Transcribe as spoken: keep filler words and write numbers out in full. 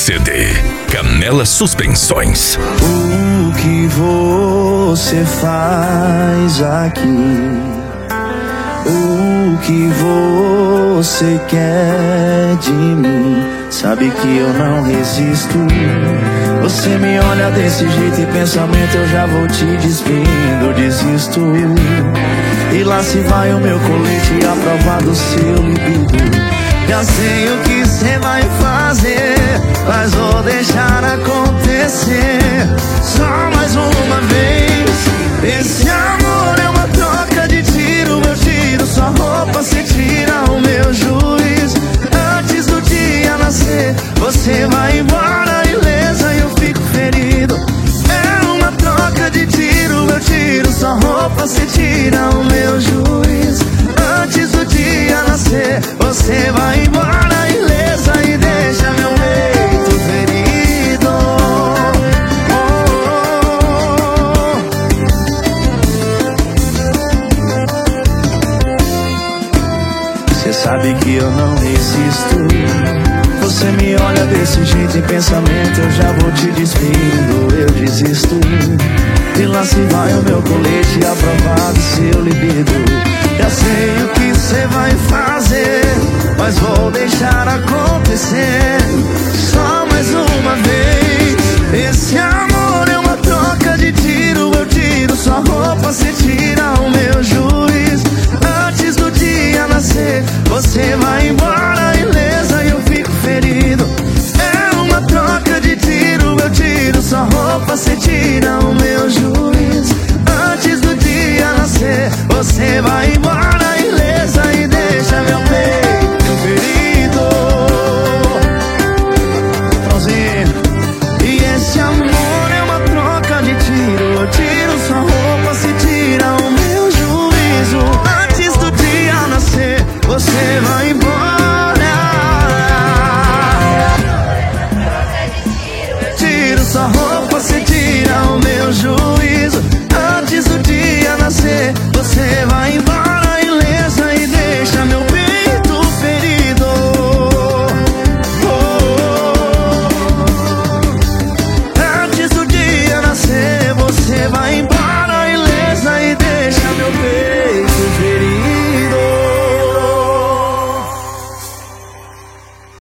C D Canela Suspensões. O que você faz aqui? O que você quer de mim? Sabe que eu não resisto. Você me olha desse jeito e pensamento eu já vou te despindo. Eu desisto. E lá se vai o meu colete à prova do seu libido. Já sei o que cê vai fazer, mas vou deixar acontecer. Só mais uma vez. Esse amor é uma troca de tiro. Eu tiro sua roupa, cê tira o meu juiz. Antes do dia nascer, você vai embora ilesa e eu fico ferido. É uma troca de tiro. Eu tiro sua roupa, cê tira o meu juiz. Antes do dia nascer, você vai embora ilesa e deixa meu peito ferido. Você sabe que eu não resisto. Você me olha desse jeito em pensamento eu já vou te despindo. Eu desisto. E lá se vai o meu colete a provar do seu libido. Já sei o que cê vai fazer,